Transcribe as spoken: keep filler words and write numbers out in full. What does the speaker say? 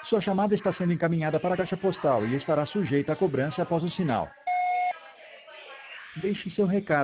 Sua chamada está sendo encaminhada para a caixa postal e estará sujeita a cobrança após o sinal. Deixe seu recado.